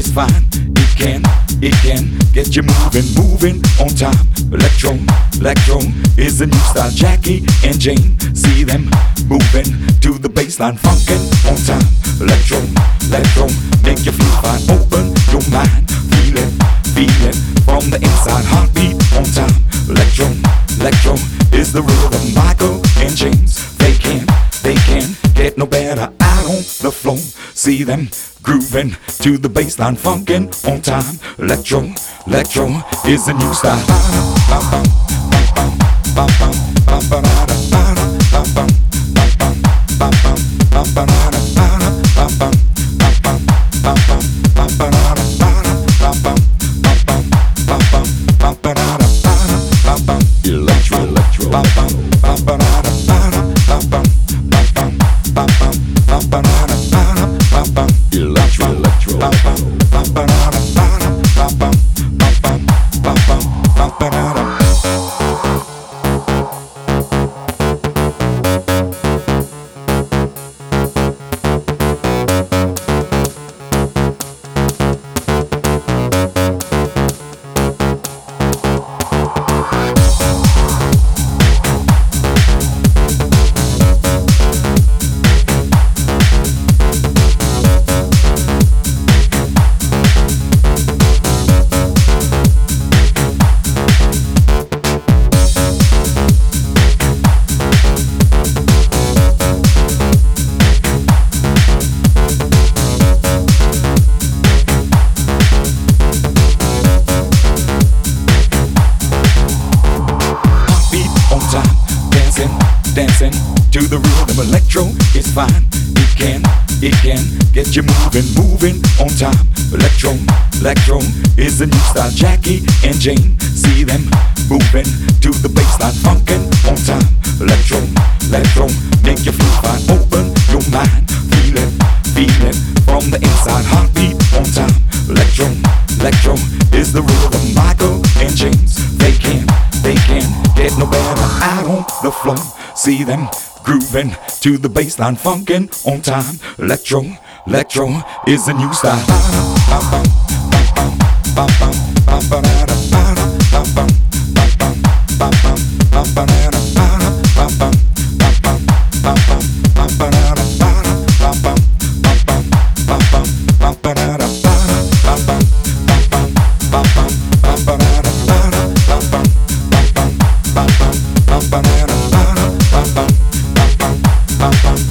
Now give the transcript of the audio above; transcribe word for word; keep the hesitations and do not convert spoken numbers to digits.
is fine. It can, it can get you moving, moving on time. Electro, electro is the new style. Jackie and Jane, see them moving to the baseline, funkin' on time. Electro, electro, make you feel fine. Open your mind, feel it, feel it from the inside. Heartbeat on time. Electro, electro is the rhythm. Michael and James, they can, they can get no better out on the floor. See them grooving to the baseline, funkin' on time. Electro, electro is the new style. Electro, electro, electro, electro. Dancing to the rhythm, electro is fine. It can, it can get you moving, moving on time. Electro, electro is the new style. Jackie and Jane, see them moving to the baseline, funkin' on time. Electro, electro, make you feel fine. Open your mind, feel it, feel it from the inside. Heartbeat on time. Electro, electro is the rhythm. Michael and James, they can, they can get no better out on the floor. See them grooving to the baseline, funkin' on time. Electro, electro is the new style. Bum, bum.